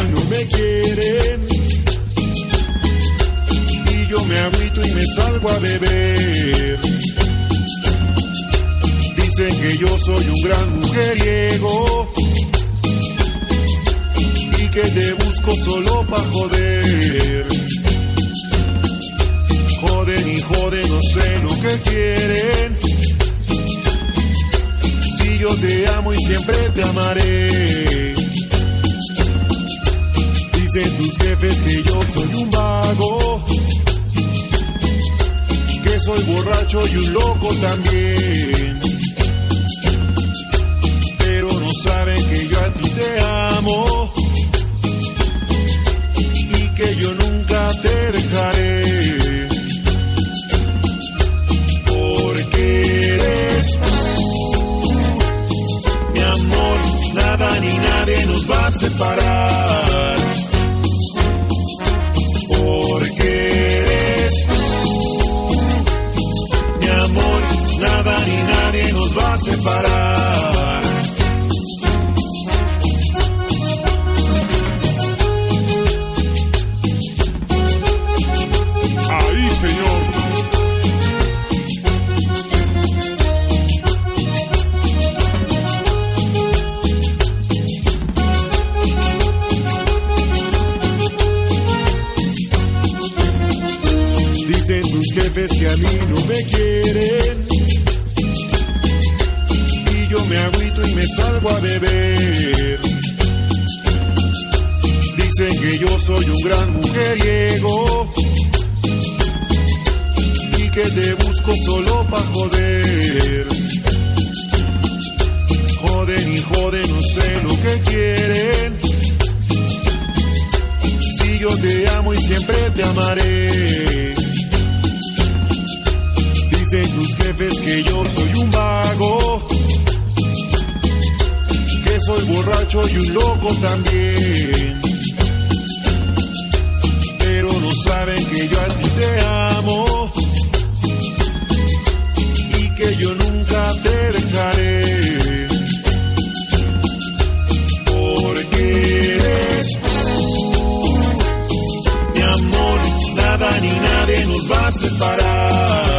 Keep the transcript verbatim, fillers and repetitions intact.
no me quieren. Y yo me agüito y me salgo a beber. Dicen que yo soy un gran mujeriego y que te busco solo pa' joder. Joden y joden, no sé lo que quieren. Si yo te amo y siempre te amaré. Dicen tus jefes que yo soy un vago, que soy borracho y un loco también. Pero no saben que yo a ti te amo y que yo nunca te dejaré. Porque eres tú, mi amor, nada ni nadie nos va a separar. Porque eres tú, mi amor, nada ni nadie nos va a separar. Ahí, señor. Dicen tus jefes que a mí no me quieren y yo me agüito y me salgo a beber. Dicen que yo soy un gran mujeriego y que te busco solo pa' joder. Joden y joden, no sé lo que quieren. Si yo te amo y siempre te amaré. Dicen tus jefes que yo soy un vago, que soy borracho y un loco también. Pero no saben que yo a ti te amo y que yo nunca te dejaré. Porque eres tú, mi amor, nada ni nadie nos va a separar.